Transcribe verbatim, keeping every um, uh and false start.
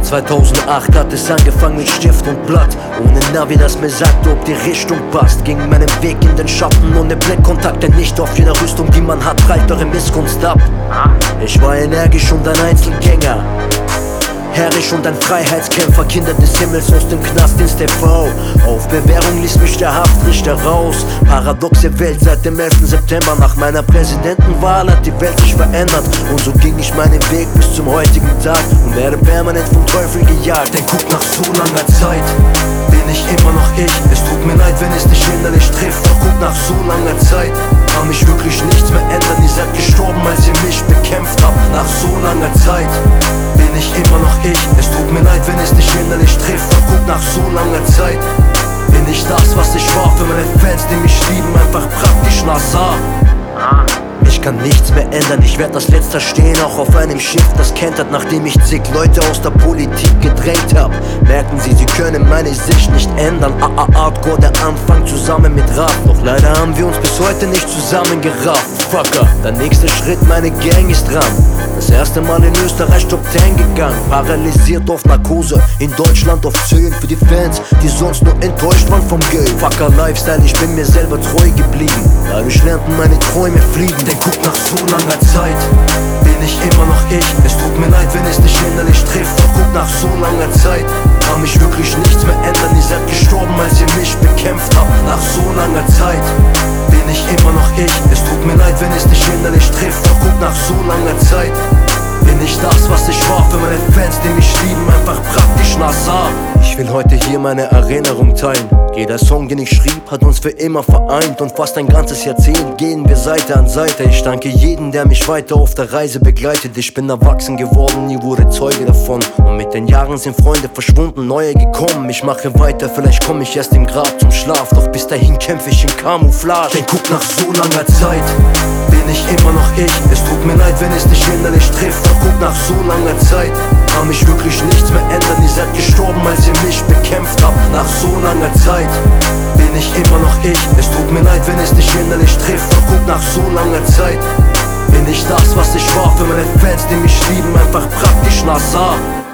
zweitausendacht hat es angefangen mit Stift und Blatt, ohne Navi, das mir sagte, ob die Richtung passt. Ging meinen Weg in den Schatten ohne Blickkontakt, denn nicht auf jeder Rüstung, die man hat, prallt eure Missgunst ab. Ich war energisch und ein Einzelgänger, herrisch und ein Freiheitskämpfer, Kinder des Himmels aus dem Knast ins T V. Auf Bewährung ließ mich der Haftrichter raus. Paradoxe Welt seit dem elften September. Nach meiner Präsidentenwahl hat die Welt sich verändert, und so ging ich meinen Weg bis zum heutigen Tag und werde permanent vom Teufel gejagt. Denn guck, nach so langer Zeit bin ich immer noch ich. Es tut mir leid, wenn es dich hinderlich trifft, doch guck, nach so langer Zeit kann mich wirklich nichts mehr ändern. Ihr seid gestorben, als ihr mich bekämpft habt. Nach so langer Zeit bin ich immer noch ich. Es tut mir leid, wenn es dich hinderlich trifft, doch guck, nach so langer Zeit bin ich das, was ich war. Für meine Fans, die mich lieben, einfach praktisch Nazar. Ich kann nichts mehr ändern, ich werd als letzter stehen, auch auf einem Schiff, das kentert. Nachdem ich zig Leute aus der Politik gedrängt hab, merken sie, sie können meine Sicht nicht ändern. A A Hardcore, der Anfang zusammen mit Rap, doch leider haben wir uns bis heute nicht zusammengerafft. Fucker, der nächste Schritt, meine Gang ist dran. Das erste Mal in Österreich Top zehn gegangen, paralysiert auf Narkose, in Deutschland auf Zöhn. Für die Fans, die sonst nur enttäuscht waren vom Geld. Fucker Lifestyle, ich bin mir selber treu geblieben, dadurch lernten meine Träume fliegen. Denn guck, nach so langer Zeit bin ich immer noch ich. Es tut mir leid, wenn es dich hinderlich trifft, doch guck, nach so langer Zeit kann mich wirklich nichts mehr ändern. Ihr seid gestorben, als ihr mich bekämpft habt. Nach so langer Zeit bin ich immer noch ich. Es tut mir leid, wenn es dich hinderlich trifft, doch guck, nach so langer Zeit bin ich das, was ich war. Für meine Fans, die mich lieben, einfach praktisch Nazar. Ich will heute hier meine Erinnerung teilen. Jeder Song, den ich schrieb, hat uns für immer vereint, und fast ein ganzes Jahrzehnt gehen wir Seite an Seite. Ich danke jedem, der mich weiter auf der Reise begleitet. Ich bin erwachsen geworden, nie wurde Zeuge davon, und mit den Jahren sind Freunde verschwunden, neue gekommen. Ich mache weiter, vielleicht komme ich erst im Grab zum Schlaf, doch bis dahin kämpfe ich in Camouflage. Denn guck, nach so langer Zeit bin ich immer noch ich. Es tut mir leid, wenn es dich hinderlich trifft, doch guck, nach so langer Zeit kann mich wirklich nichts mehr ändern. Ihr seid gestorben, als ihr mich bekämpft habt. Nach so langer Zeit bin ich immer noch ich. Es tut mir leid, wenn es dich hinderlich trifft, doch guck, nach so langer Zeit bin ich das, was ich war. Für meine Fans, die mich lieben, einfach praktisch Nazar.